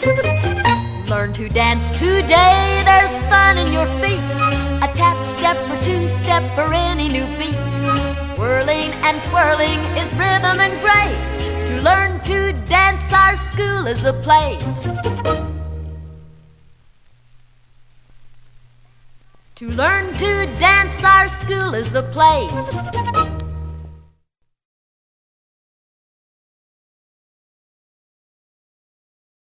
Learn to dance today, there's fun in your feet. A tap, step, or two-step for any new beat. Whirling and twirling is rhythm and grace. To learn to dance, our school is the place. To learn to dance, our school is the place.